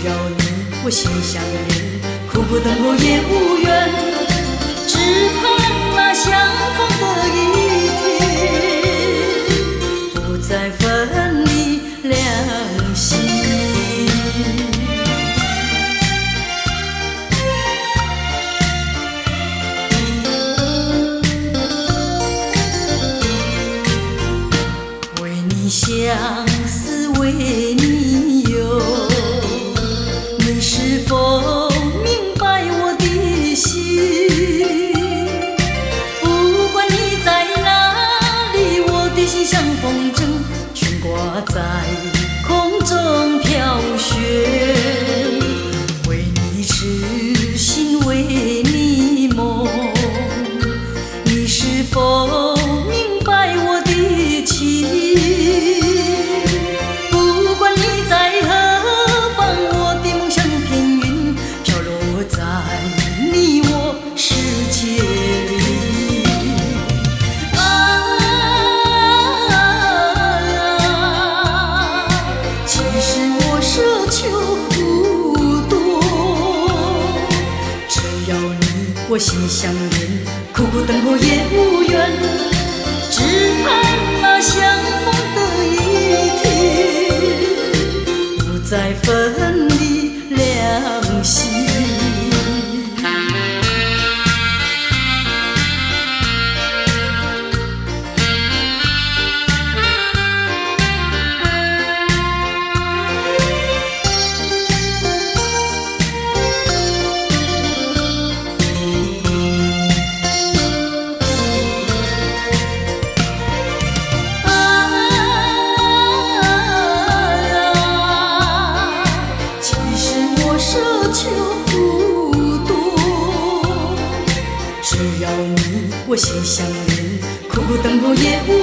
要你我心相连，苦苦等候也无缘，只盼那相逢的一天，不再分离两心。为你相思，为你忧，你是否明白我的心？不管你在哪里，我的心像风筝，悬挂在空中飘旋。为你痴心，为你梦，你是否明白我的情？不管你在何方，我的梦像片云，飘落在你我世界里。其实我奢求不多，只要你我心相连，苦苦等候也无缘，只盼那相逢的一天，不再分离两心。只要你我心相连，苦苦等候也无